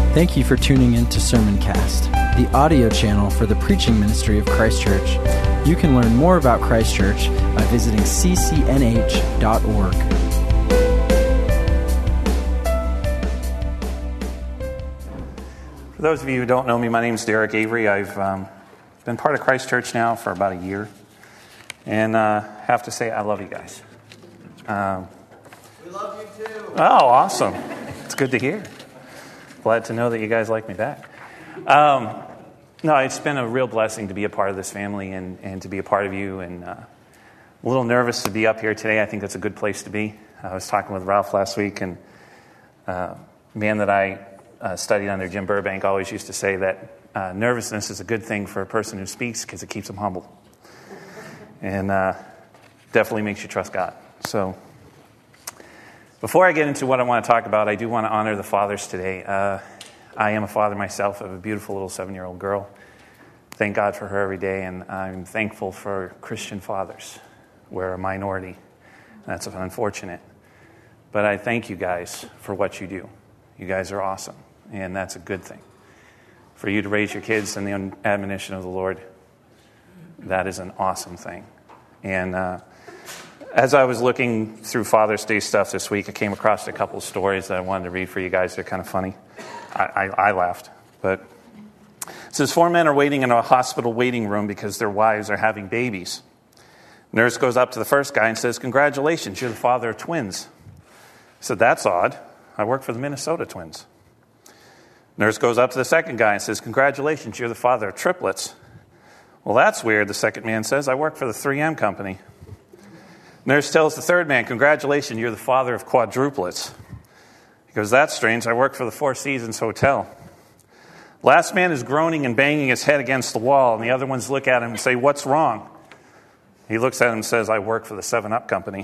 Thank you for tuning in to Sermoncast, the audio channel for the preaching ministry of Christ Church. You can learn more about Christ Church by visiting ccnh.org. For those of you who don't know me, my name is Derek Avery. I've been part of Christ Church now for about a year, and have to say I love you guys. We love you too. Oh, awesome. It's good to hear. Glad to know that you guys like me back. No, it's been a real blessing to be a part of this family and to be a part of you. And a little nervous to be up here today. I think that's a good place to be. I was talking with Ralph last week, and a man that I studied under, Jim Burbank, always used to say that nervousness is a good thing for a person who speaks because it keeps them humble. And definitely makes you trust God. So before I get into what I want to talk about, I do want to honor the fathers today. I am a father myself of a beautiful little 7-year-old girl. Thank God for her every day, and I'm thankful for Christian fathers. We're a minority. That's unfortunate. But I thank you guys for what you do. You guys are awesome, and that's a good thing. For you to raise your kids in the admonition of the Lord, that is an awesome thing. And as I was looking through Father's Day stuff this week, I came across a couple of stories that I wanted to read for you guys. They're kind of funny. I laughed. But it says, 4 men are waiting in a hospital waiting room because their wives are having babies. Nurse goes up to the first guy and says, "Congratulations, you're the father of twins." I said, "That's odd. I work for the Minnesota Twins." Nurse goes up to the second guy and says, "Congratulations, you're the father of triplets." "Well, that's weird," the second man says. "I work for the 3M company." Nurse tells the third man, "Congratulations, you're the father of quadruplets." He goes, "That's strange. I work for the Four Seasons Hotel." Last man is groaning and banging his head against the wall, and the other ones look at him and say, "What's wrong?" He looks at him and says, "I work for the 7-Up company."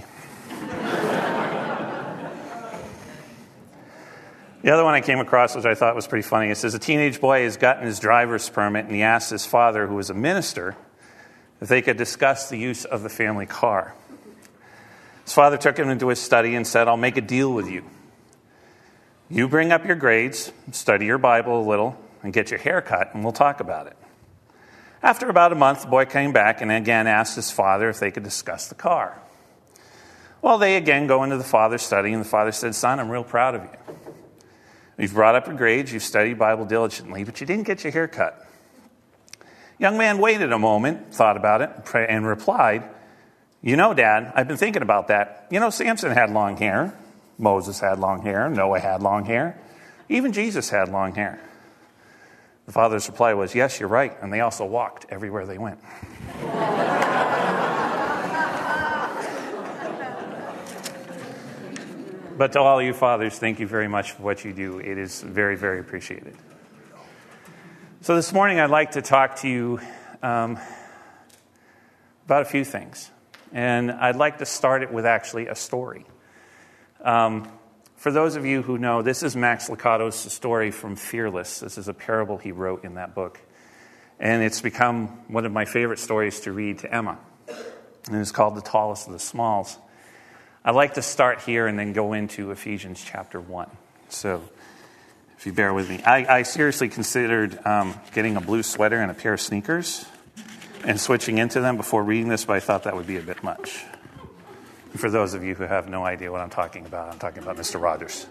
The other one I came across, which I thought was pretty funny, it says, a teenage boy has gotten his driver's permit, and he asked his father, who was a minister, if they could discuss the use of the family car. His father took him into his study and said, "I'll make a deal with you. You bring up your grades, study your Bible a little, and get your hair cut, and we'll talk about it." After about a month, the boy came back and again asked his father if they could discuss the car. Well, they again go into the father's study, and the father said, "Son, I'm real proud of you. You've brought up your grades, you've studied Bible diligently, but you didn't get your hair cut." Young man waited a moment, thought about it, and replied, "You know, Dad, I've been thinking about that. You know, Samson had long hair. Moses had long hair. Noah had long hair. Even Jesus had long hair." The father's reply was, "Yes, you're right, and they also walked everywhere they went." But to all you fathers, thank you very much for what you do. It is very, very appreciated. So this morning I'd like to talk to you about a few things. And I'd like to start it with actually a story. For those of you who know, this is Max Lucado's story from Fearless. This is a parable he wrote in that book. And it's become one of my favorite stories to read to Emma. And it's called The Tallest of the Smalls. I'd like to start here and then go into Ephesians chapter 1. So if you bear with me. I seriously considered getting a blue sweater and a pair of sneakers and switching into them before reading this, but I thought that would be a bit much. For those of you who have no idea what I'm talking about Mr. Rogers.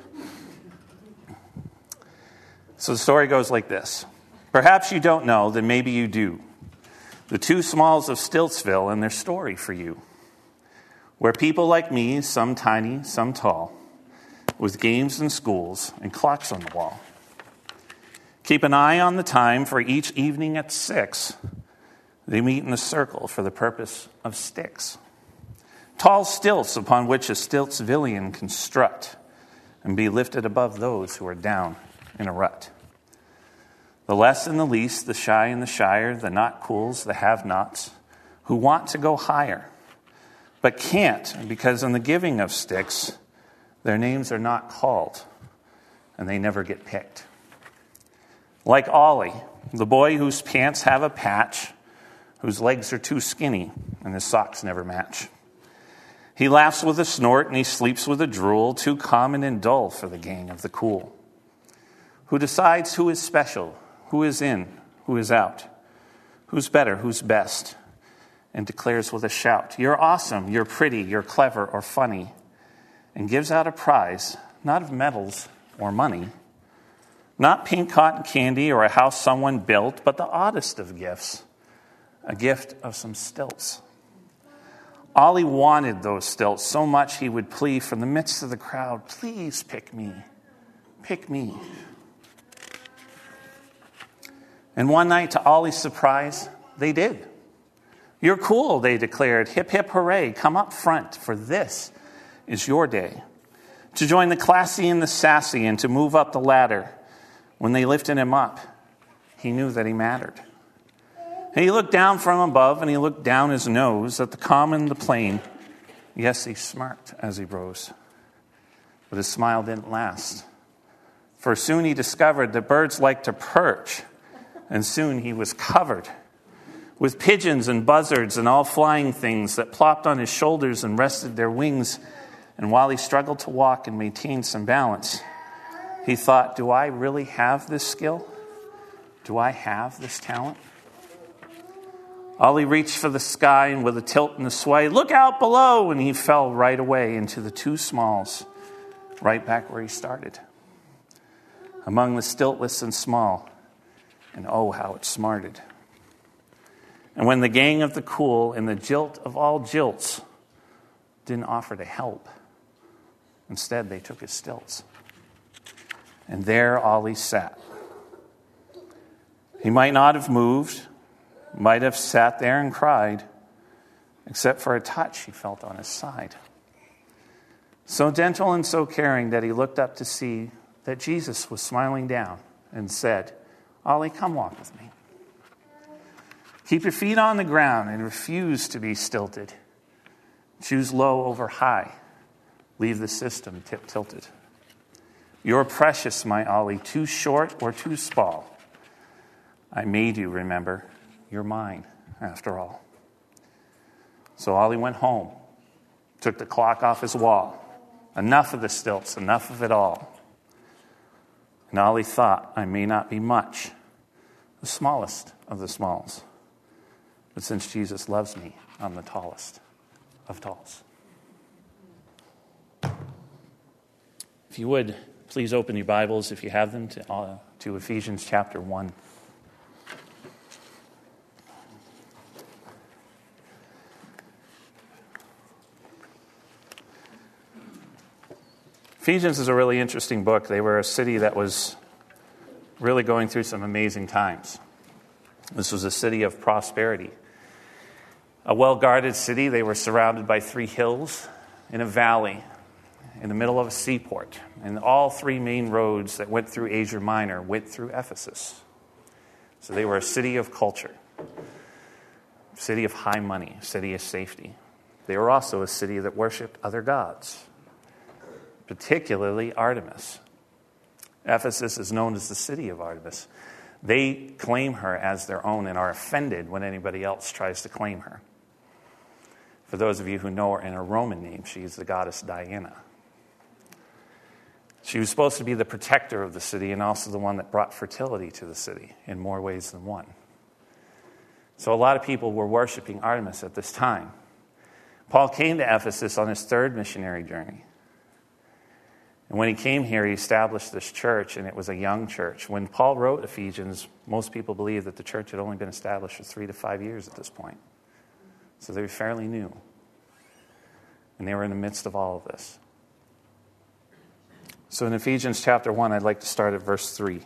So the story goes like this. Perhaps you don't know, then maybe you do. The two Smalls of Stiltsville and their story for you. Where people like me, some tiny, some tall, with games and schools and clocks on the wall. Keep an eye on the time, for each evening at 6, they meet in a circle for the purpose of sticks. Tall stilts upon which a Stiltsvillian can strut and be lifted above those who are down in a rut. The less and the least, the shy and the shyer, the not cools, the have-nots, who want to go higher, but can't, because in the giving of sticks, their names are not called, and they never get picked. Like Ollie, the boy whose pants have a patch, whose legs are too skinny, and his socks never match. He laughs with a snort and he sleeps with a drool, too common and dull for the gang of the cool. who decides who is special, who is in, who is out, who's better, who's best, and declares with a shout, "You're awesome, you're pretty, you're clever or funny," and gives out a prize, not of medals or money, not pink cotton candy or a house someone built, but the oddest of gifts, a gift of some stilts. Ollie wanted those stilts so much he would plead from the midst of the crowd, "Please pick me, pick me." And one night, to Ollie's surprise, they did. "You're cool," they declared. "Hip, hip, hooray. Come up front, for this is your day. To join the classy and the sassy and to move up the ladder." When they lifted him up, he knew that he mattered. And he looked down from above, and he looked down his nose at the common, the plain. Yes, he smirked as he rose. But his smile didn't last. For soon he discovered that birds like to perch, and soon he was covered with pigeons and buzzards and all flying things that plopped on his shoulders and rested their wings. And while he struggled to walk and maintain some balance, he thought, do I really have this skill? Do I have this talent? Ollie reached for the sky, and with a tilt and a sway, "Look out below!" And he fell right away into the two smalls, right back where he started, among the stiltless and small. And oh, how it smarted. And when the gang of the cool and the jilt of all jilts didn't offer to help, instead they took his stilts. And there Ollie sat. He might not have moved, might have sat there and cried, except for a touch he felt on his side. So gentle and so caring that he looked up to see that Jesus was smiling down and said, "Ollie, come walk with me. Keep your feet on the ground and refuse to be stilted. Choose low over high. Leave the system tilted. You're precious, my Ollie, too short or too small. I made you, remember. You're mine, after all." So Ollie went home, took the clock off his wall. Enough of the stilts, enough of it all. And Ollie thought, I may not be much, the smallest of the smalls, but since Jesus loves me, I'm the tallest of talls. If you would, please open your Bibles, if you have them, to Ephesians chapter 1. Ephesians is a really interesting book. They were a city that was really going through some amazing times. This was a city of prosperity. A well-guarded city. They were surrounded by 3 hills in a valley in the middle of a seaport. And all 3 main roads that went through Asia Minor went through Ephesus. So they were a city of culture, a city of high money, a city of safety. They were also a city that worshipped other gods, particularly Artemis. Ephesus is known as the city of Artemis. They claim her as their own and are offended when anybody else tries to claim her. For those of you who know her in her Roman name, she is the goddess Diana. She was supposed to be the protector of the city and also the one that brought fertility to the city in more ways than one. So a lot of people were worshiping Artemis at this time. Paul came to Ephesus on his 3rd missionary journey. And when he came here, he established this church, and it was a young church. When Paul wrote Ephesians, most people believe that the church had only been established for 3 to 5 years at this point. So they were fairly new. And they were in the midst of all of this. So in Ephesians chapter 1, I'd like to start at verse 3. It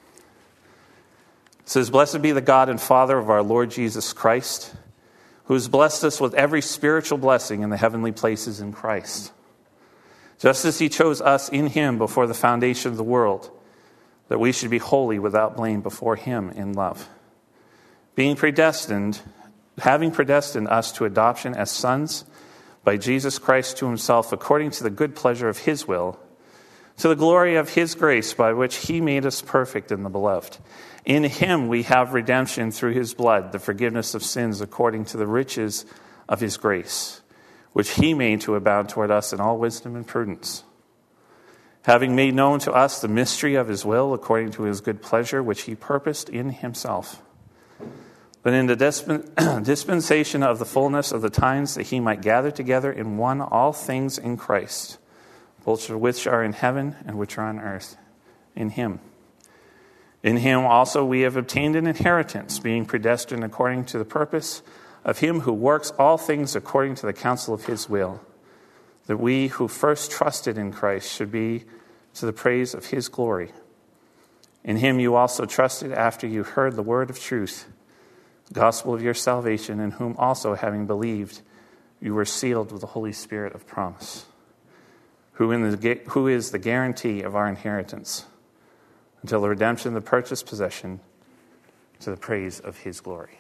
says, "Blessed be the God and Father of our Lord Jesus Christ, who has blessed us with every spiritual blessing in the heavenly places in Christ, just as he chose us in him before the foundation of the world, that we should be holy without blame before him in love, having predestined us to adoption as sons by Jesus Christ to himself, according to the good pleasure of his will, to the glory of his grace, by which he made us perfect in the beloved. In him we have redemption through his blood, the forgiveness of sins according to the riches of his grace, which he made to abound toward us in all wisdom and prudence, having made known to us the mystery of his will according to his good pleasure, which he purposed in himself. But in the dispensation of the fullness of the times, that he might gather together in one all things in Christ, both which are in heaven and which are on earth, in him. In him also we have obtained an inheritance, being predestined according to the purpose of him who works all things according to the counsel of his will, that we who first trusted in Christ should be to the praise of his glory. In him you also trusted after you heard the word of truth, the gospel of your salvation, in whom also, having believed, you were sealed with the Holy Spirit of promise, who is the guarantee of our inheritance, until the redemption of the purchased possession, to the praise of his glory.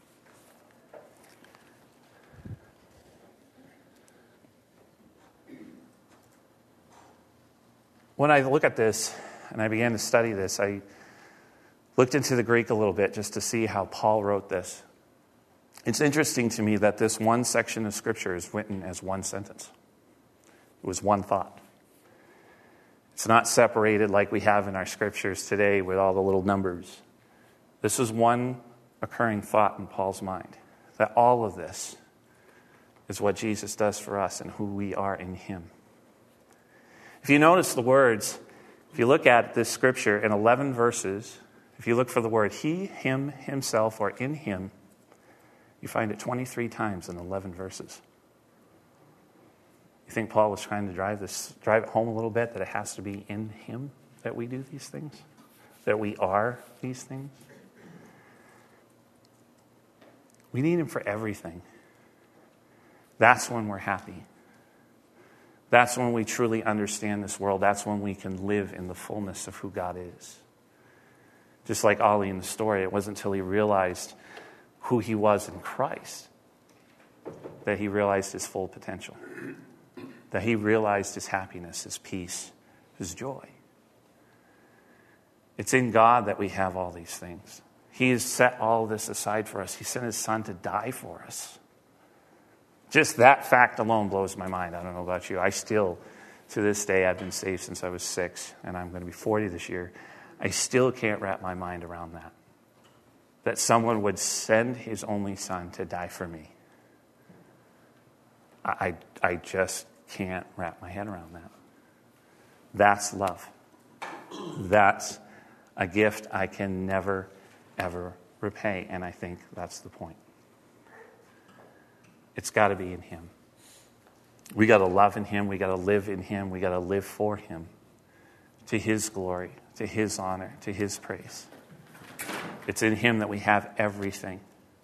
When I look at this and I began to study this, I looked into the Greek a little bit just to see how Paul wrote this. It's interesting to me that this one section of Scripture is written as one sentence. It was one thought. It's not separated like we have in our Scriptures today with all the little numbers. This is one occurring thought in Paul's mind, that all of this is what Jesus does for us and who we are in him. If you notice the words, if you look at this Scripture in 11 verses, if you look for the word he, him, himself, or in him, you find it 23 times in 11 verses. You think Paul was trying to drive it home a little bit, that it has to be in him that we do these things? That we are these things? We need him for everything. That's when we're happy. That's when we truly understand this world. That's when we can live in the fullness of who God is. Just like Ollie in the story, it wasn't until he realized who he was in Christ that he realized his full potential. That he realized his happiness, his peace, his joy. It's in God that we have all these things. He has set all this aside for us. He sent his son to die for us. Just that fact alone blows my mind. I don't know about you. I still, to this day, I've been saved since I was 6, and I'm going to be 40 this year. I still can't wrap my mind around that. That someone would send his only son to die for me. I just can't wrap my head around that. That's love. That's a gift I can never, ever repay, and I think that's the point. It's got to be in him. We got to love in him. We got to live in him. We got to live for him, to his glory, to his honor, to his praise. It's in him that we have everything.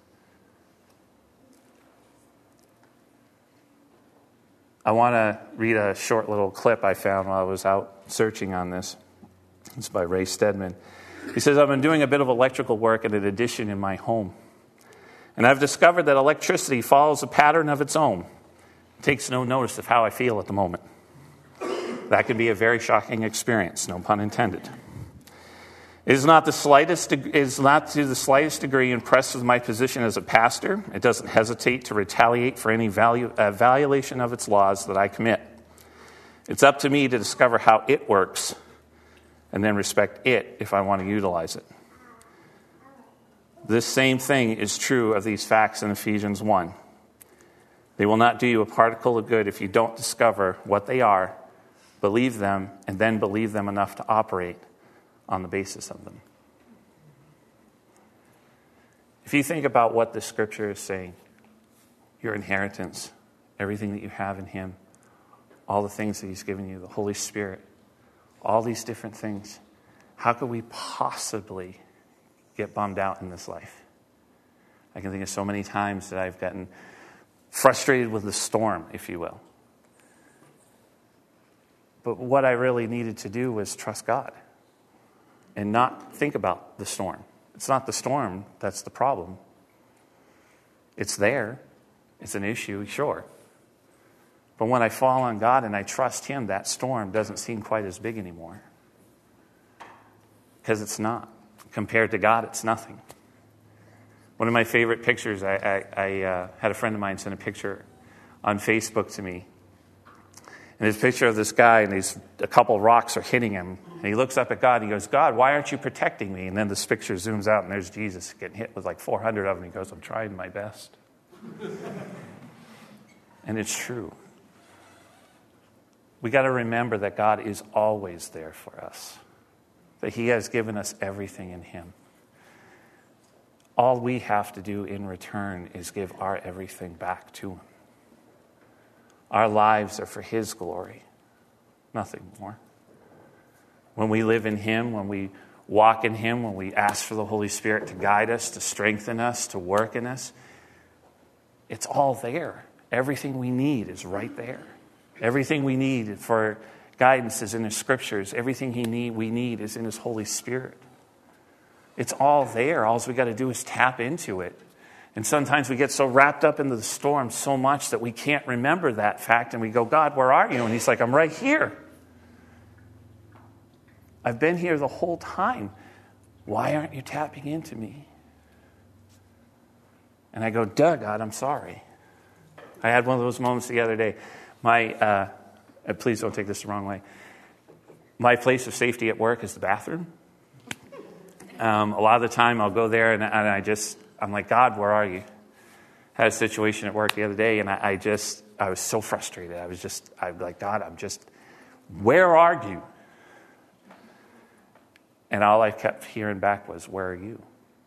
I want to read a short little clip I found while I was out searching on this. It's by Ray Stedman. He says, I've been doing a bit of electrical work and an addition in my home. And I've discovered that electricity follows a pattern of its own. It takes no notice of how I feel at the moment. That can be a very shocking experience, no pun intended. It is not to the slightest degree impressed with my position as a pastor. It doesn't hesitate to retaliate for any violation of its laws that I commit. It's up to me to discover how it works and then respect it if I want to utilize it. This same thing is true of these facts in Ephesians 1. They will not do you a particle of good if you don't discover what they are, believe them, and then believe them enough to operate on the basis of them. If you think about what the Scripture is saying, your inheritance, everything that you have in him, all the things that he's given you, the Holy Spirit, all these different things, how could we possibly get bummed out in this life? I can think of so many times that I've gotten frustrated with the storm, if you will. But what I really needed to do was trust God and not think about the storm. It's not the storm that's the problem. It's there. It's an issue, sure. But when I fall on God and I trust him, that storm doesn't seem quite as big anymore. Because it's not. Compared to God, it's nothing. One of my favorite pictures, I had a friend of mine send a picture on Facebook to me. And it's a picture of this guy, and a couple rocks are hitting him. And he looks up at God, and he goes, God, why aren't you protecting me? And then this picture zooms out, and there's Jesus getting hit with like 400 of them. He goes, I'm trying my best. And it's true. We got to remember that God is always there for us, that he has given us everything in him. All we have to do in return is give our everything back to him. Our lives are for his glory, nothing more. When we live in him, when we walk in him, when we ask for the Holy Spirit to guide us, to strengthen us, to work in us, it's all there. Everything we need is right there. Everything we need for guidance is in the Scriptures. Everything we need is in his Holy Spirit. It's all there. All we got to do is tap into it. And sometimes we get so wrapped up into the storm so much that we can't remember that fact. And we go, God, where are you? And he's like, I'm right here. I've been here the whole time. Why aren't you tapping into me? And I go, duh, God, I'm sorry. I had one of those moments the other day. Please don't take this the wrong way. My place of safety at work is the bathroom. A lot of the time I'll go there and I'm like, God, where are you? Had a situation at work the other day, and I was so frustrated. I was like, God, where are you? And all I kept hearing back was, where are you?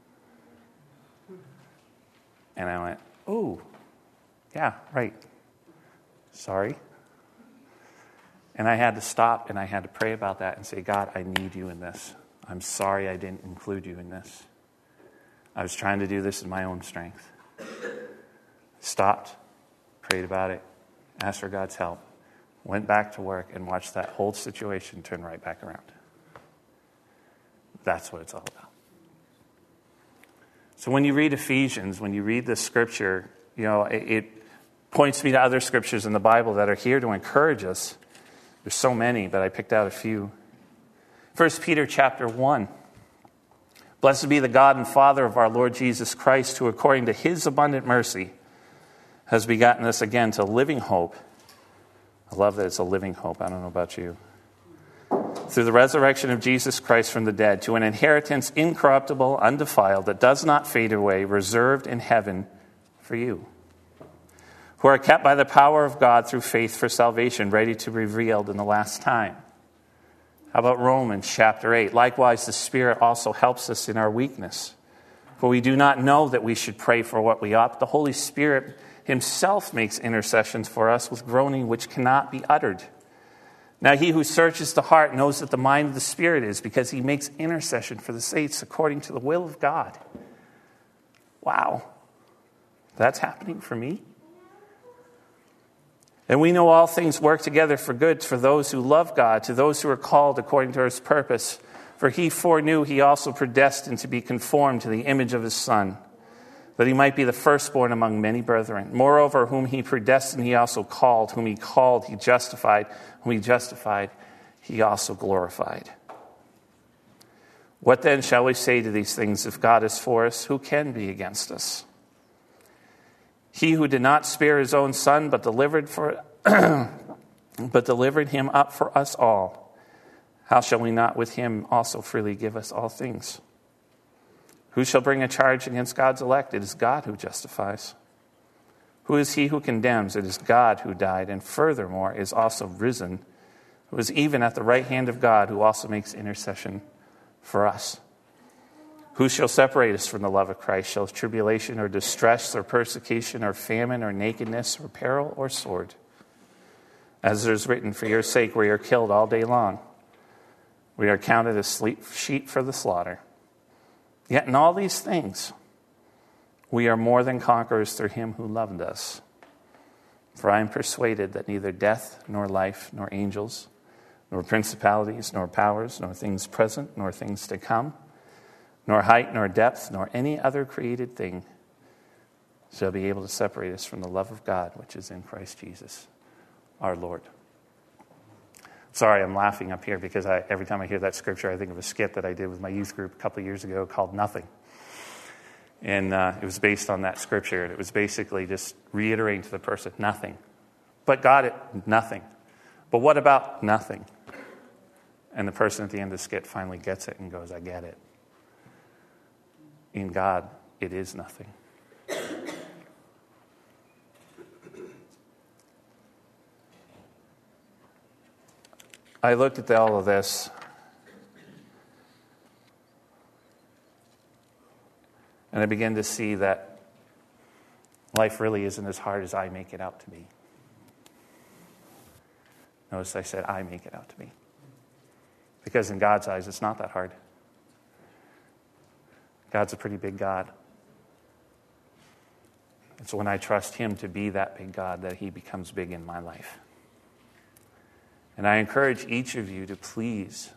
And I went, oh, yeah, right. Sorry. And I had to stop and I had to pray about that and say, God, I need you in this. I'm sorry I didn't include you in this. I was trying to do this in my own strength. Stopped, prayed about it, asked for God's help, went back to work and watched that whole situation turn right back around. That's what it's all about. So when you read Ephesians, when you read this scripture, it points me to other scriptures in the Bible that are here to encourage us. There's so many, but I picked out a few. 1 Peter chapter 1. Blessed be the God and Father of our Lord Jesus Christ, who according to his abundant mercy has begotten us again to living hope. I love that it's a living hope. I don't know about you. Through the resurrection of Jesus Christ from the dead, to an inheritance incorruptible, undefiled, that does not fade away, reserved in heaven for you, who are kept by the power of God through faith for salvation, ready to be revealed in the last time. How about Romans chapter 8? Likewise, the Spirit also helps us in our weakness. For we do not know that we should pray for what we ought. The Holy Spirit himself makes intercessions for us with groaning which cannot be uttered. Now he who searches the heart knows that the mind of the Spirit is, because he makes intercession for the saints according to the will of God. Wow. That's happening for me? And we know all things work together for good for those who love God, to those who are called according to his purpose. For he foreknew, he also predestined to be conformed to the image of his Son, that he might be the firstborn among many brethren. Moreover, whom he predestined, he also called. Whom he called, he justified. Whom he justified, he also glorified. What then shall we say to these things? If God is for us, who can be against us? He who did not spare his own Son, but delivered him up for us all, how shall we not with him also freely give us all things? Who shall bring a charge against God's elect? It is God who justifies. Who is he who condemns? It is God who died, and furthermore is also risen, who is even at the right hand of God, who also makes intercession for us. Who shall separate us from the love of Christ? Shall tribulation or distress or persecution or famine or nakedness or peril or sword? As it is written, for your sake we are killed all day long. We are counted as sheep for the slaughter. Yet in all these things we are more than conquerors through him who loved us. For I am persuaded that neither death nor life nor angels nor principalities nor powers nor things present nor things to come, nor height, nor depth, nor any other created thing shall be able to separate us from the love of God, which is in Christ Jesus, our Lord. Sorry, I'm laughing up here because every time I hear that scripture, I think of a skit that I did with my youth group a couple of years ago called Nothing. And it was based on that scripture. And it was basically just reiterating to the person, nothing. But God, nothing. But what about nothing? And the person at the end of the skit finally gets it and goes, I get it. In God, it is nothing. I looked at all of this, and I began to see that life really isn't as hard as I make it out to be. Notice I said, I make it out to be. Because in God's eyes, it's not that hard. God's a pretty big God. It's when I trust Him to be that big God that He becomes big in my life. And I encourage each of you to please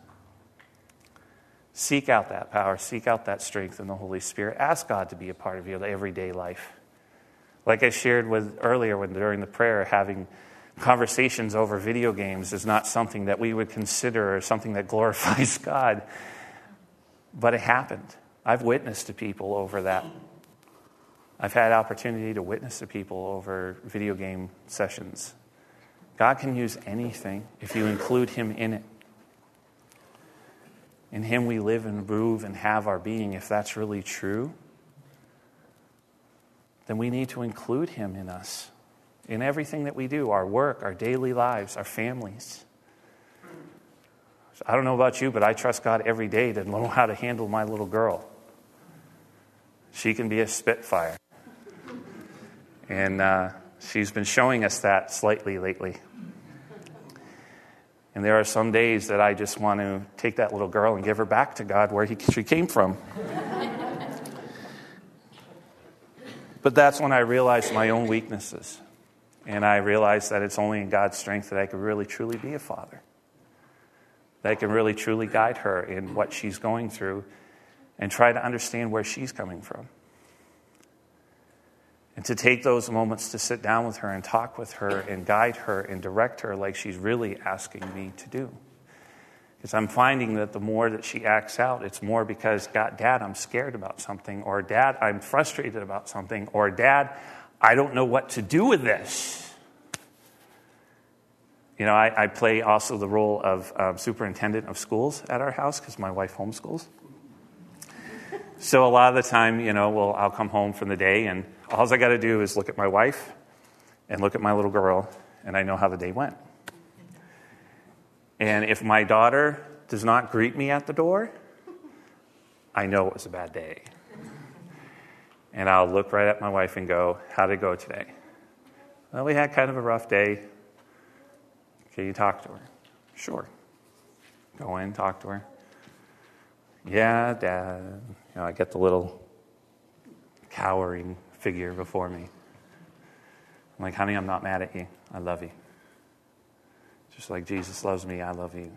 seek out that power, seek out that strength in the Holy Spirit. Ask God to be a part of your everyday life. Like I shared earlier during the prayer, having conversations over video games is not something that we would consider or something that glorifies God. But it happened. I've witnessed to people over that. I've had opportunity to witness to people over video game sessions. God can use anything if you include Him in it. In Him we live and move and have our being. If that's really true, then we need to include Him in us. In everything that we do, our work, our daily lives, our families. So I don't know about you, but I trust God every day to know how to handle my little girl. She can be a spitfire. And she's been showing us that slightly lately. And there are some days that I just want to take that little girl and give her back to God where she came from. But that's when I realized my own weaknesses. And I realized that it's only in God's strength that I can really truly be a father. That I can really truly guide her in what she's going through and try to understand where she's coming from. And to take those moments to sit down with her and talk with her and guide her and direct her like she's really asking me to do. Because I'm finding that the more that she acts out, it's more because, God, Dad, I'm scared about something, or Dad, I'm frustrated about something, or Dad, I don't know what to do with this. You know, I play also the role of superintendent of schools at our house because my wife homeschools. So a lot of the time, you know, I'll come home from the day and all I got to do is look at my wife and look at my little girl, and I know how the day went. And if my daughter does not greet me at the door, I know it was a bad day. And I'll look right at my wife and go, how'd it go today? Well, we had kind of a rough day. Can you talk to her? Sure. Go in, talk to her. Yeah, Dad. You know, I get the little cowering figure before me. I'm like, honey, I'm not mad at you. I love you. Just like Jesus loves me, I love you.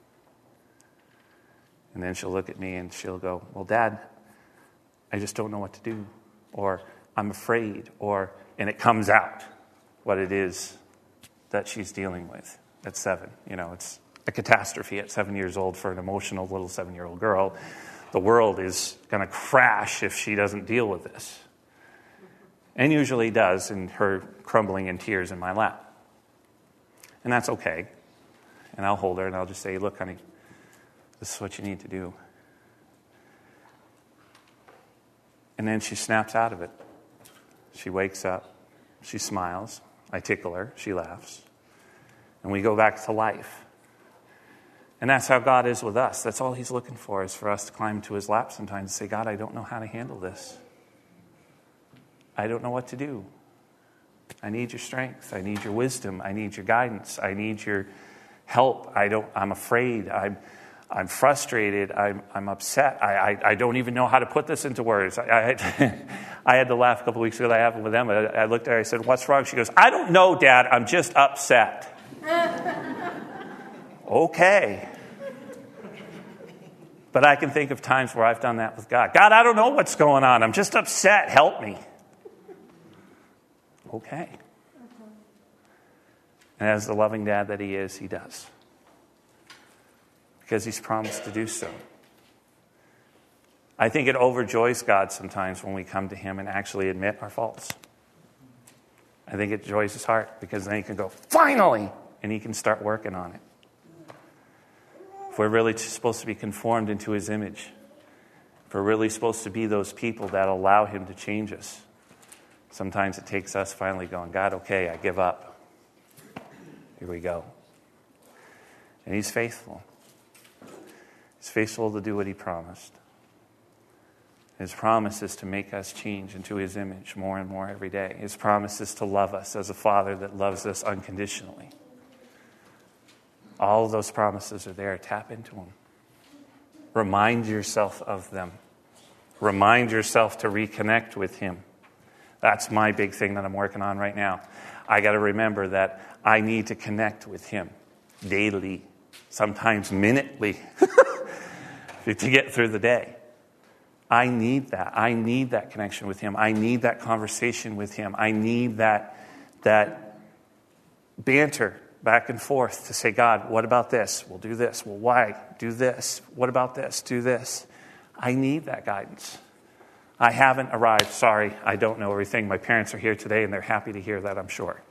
And then she'll look at me and she'll go, well, Dad, I just don't know what to do. Or I'm afraid. And it comes out what it is that she's dealing with at 7. You know, it's a catastrophe at 7 years old for an emotional little 7-year-old girl. The world is going to crash if she doesn't deal with this. And usually does, in her crumbling in tears in my lap. And that's okay. And I'll hold her and I'll just say, look, honey, this is what you need to do. And then she snaps out of it. She wakes up. She smiles. I tickle her. She laughs. And we go back to life. And that's how God is with us. That's all He's looking for, is for us to climb to His lap sometimes and say, God, I don't know how to handle this. I don't know what to do. I need your strength. I need your wisdom. I need your guidance. I need your help. I'm afraid. I'm frustrated. I'm upset. I don't even know how to put this into words. I had to laugh a couple weeks ago that happened with Emma. I looked at her, I said, what's wrong? She goes, I don't know, Dad. I'm just upset. Okay. But I can think of times where I've done that with God. God, I don't know what's going on. I'm just upset. Help me. Okay. And as the loving dad that He is, He does. Because He's promised to do so. I think it overjoys God sometimes when we come to Him and actually admit our faults. I think it joys His heart because then He can go, finally, and he can start working on it. If we're really supposed to be conformed into his image, if we're really supposed to be those people that allow him to change us, sometimes it takes us finally going, God, okay, I give up. Here we go. And he's faithful. He's faithful to do what he promised. His promise is to make us change into his image more and more every day. His promise is to love us as a father that loves us unconditionally. All of those promises are there. Tap into them. Remind yourself of them. Remind yourself to reconnect with him. That's my big thing that I'm working on right now. I got to remember that I need to connect with him daily, sometimes minutely, to get through the day. I need that. I need that connection with him. I need that conversation with him. I need that banter back and forth to say, God, what about this? We'll do this. Well, why? Do this. What about this? Do this. I need that guidance. I haven't arrived. Sorry, I don't know everything. My parents are here today, and they're happy to hear that, I'm sure.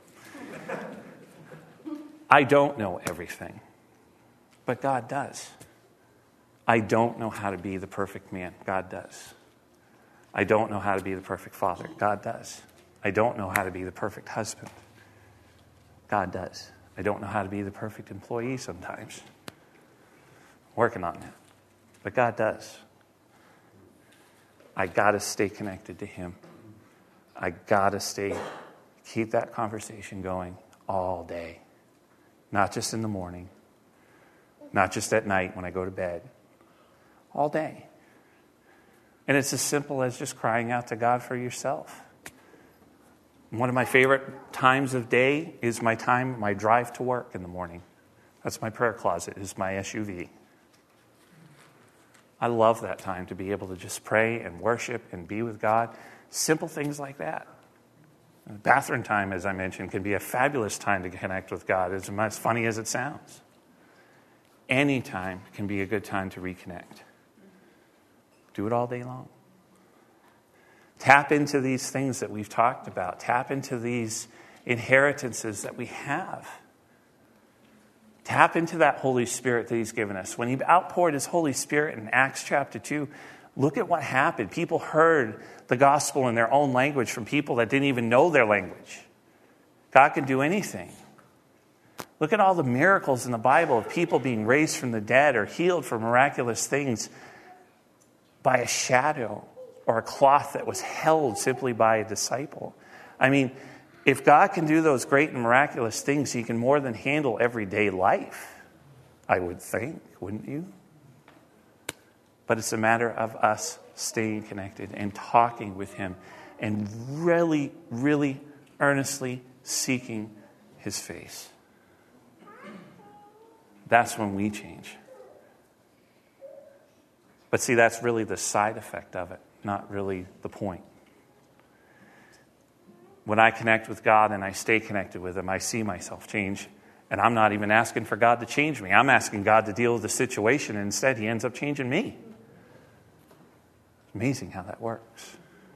I don't know everything, but God does. I don't know how to be the perfect man. God does. I don't know how to be the perfect father. God does. I don't know how to be the perfect husband. God does. I don't know how to be the perfect employee sometimes. Working on that. But God does. I got to stay connected to him. I got to keep that conversation going all day. Not just in the morning. Not just at night when I go to bed. All day. And it's as simple as just crying out to God for yourself. One of my favorite times of day is my drive to work in the morning. That's my prayer closet, is my SUV. I love that time to be able to just pray and worship and be with God. Simple things like that. Bathroom time, as I mentioned, can be a fabulous time to connect with God, as funny as it sounds. Any time can be a good time to reconnect. Do it all day long. Tap into these things that we've talked about. Tap into these inheritances that we have. Tap into that Holy Spirit that he's given us. When he outpoured his Holy Spirit in Acts chapter 2, look at what happened. People heard the gospel in their own language from people that didn't even know their language. God can do anything. Look at all the miracles in the Bible of people being raised from the dead or healed from miraculous things by a shadow or a cloth that was held simply by a disciple. I mean, if God can do those great and miraculous things, he can more than handle everyday life, I would think, wouldn't you? But it's a matter of us staying connected and talking with him and really, really earnestly seeking his face. That's when we change. But see, that's really the side effect of it, not really the point. When I connect with God and I stay connected with him, I see myself change. And I'm not even asking for God to change me. I'm asking God to deal with the situation, and instead he ends up changing me. It's amazing how that works.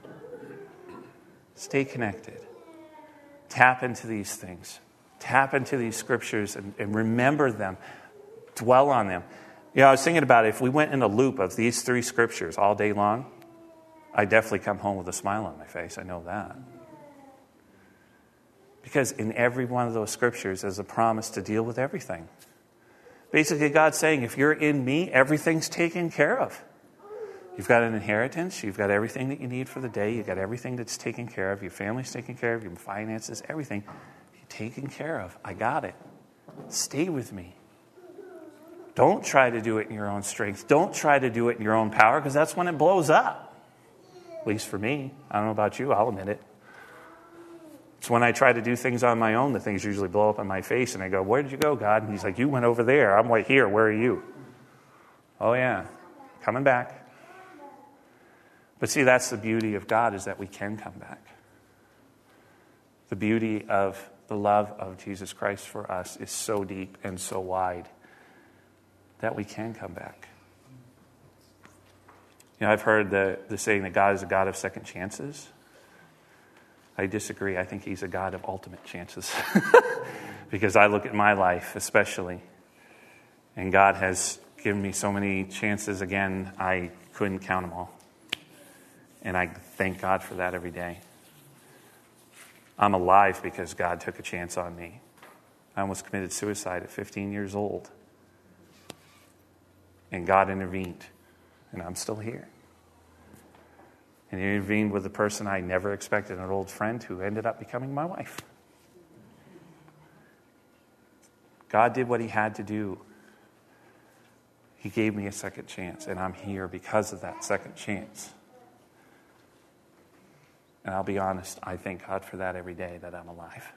Stay connected. Tap into these things. Tap into these scriptures and remember them. Dwell on them. You know, I was thinking about it. If we went in a loop of these 3 scriptures all day long, I'd definitely come home with a smile on my face. I know that. Because in every one of those scriptures is a promise to deal with everything. Basically, God's saying, if you're in me, everything's taken care of. You've got an inheritance. You've got everything that you need for the day. You've got everything that's taken care of. Your family's taken care of. Your finances, everything. You're taken care of. I got it. Stay with me. Don't try to do it in your own strength. Don't try to do it in your own power, because that's when it blows up. At least for me. I don't know about you. I'll admit it. It's when I try to do things on my own that things usually blow up in my face, and I go, where did you go, God? And he's like, you went over there. I'm right here. Where are you? Oh, yeah. Coming back. But see, that's the beauty of God, is that we can come back. The beauty of the love of Jesus Christ for us is so deep and so wide that we can come back. You know, I've heard the saying that God is a God of second chances. I disagree. I think he's a God of ultimate chances. Because I look at my life especially, and God has given me so many chances again, I couldn't count them all. And I thank God for that every day. I'm alive because God took a chance on me. I almost committed suicide at 15 years old. And God intervened. And I'm still here. And he intervened with a person I never expected, an old friend who ended up becoming my wife. God did what he had to do. He gave me a second chance, and I'm here because of that second chance. And I'll be honest, I thank God for that every day that I'm alive.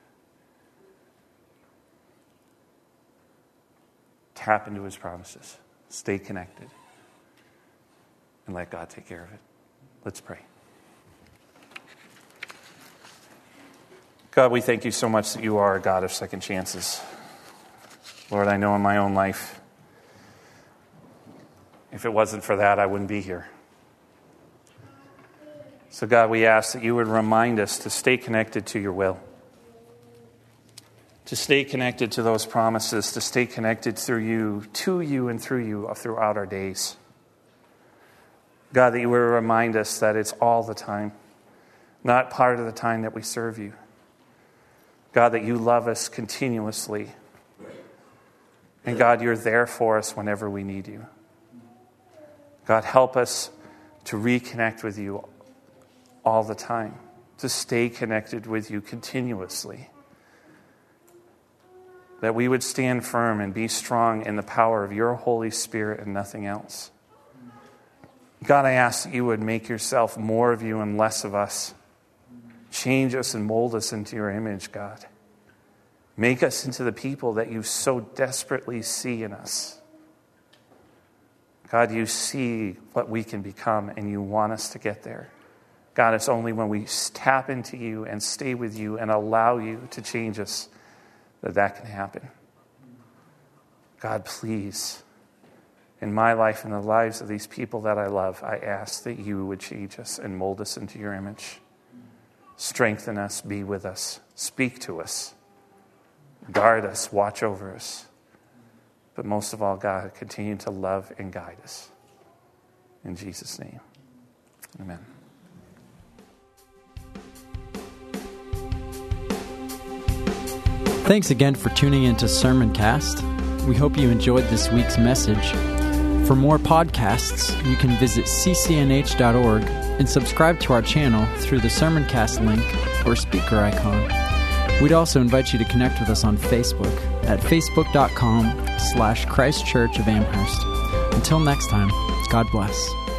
Tap into his promises. Stay connected. And let God take care of it. Let's pray. God, we thank you so much that you are a God of second chances. Lord, I know in my own life, if it wasn't for that, I wouldn't be here. So God, we ask that you would remind us to stay connected to your will, to stay connected to those promises, to stay connected through you, to you and through you throughout our days. God, that you would remind us that it's all the time, not part of the time that we serve you. God, that you love us continuously. And God, you're there for us whenever we need you. God, help us to reconnect with you all the time, to stay connected with you continuously. That we would stand firm and be strong in the power of your Holy Spirit and nothing else. God, I ask that you would make yourself more of you and less of us. Change us and mold us into your image, God. Make us into the people that you so desperately see in us. God, you see what we can become, and you want us to get there. God, it's only when we tap into you and stay with you and allow you to change us that can happen. God, please, in my life and the lives of these people that I love, I ask that you would change us and mold us into your image. Strengthen us, be with us, speak to us, guard us, watch over us. But most of all, God, continue to love and guide us. In Jesus' name, amen. Thanks again for tuning into Sermoncast. We hope you enjoyed this week's message. For more podcasts, you can visit ccnh.org and subscribe to our channel through the Sermoncast link or speaker icon. We'd also invite you to connect with us on Facebook at facebook.com/Christ Church of Amherst. Until next time, God bless.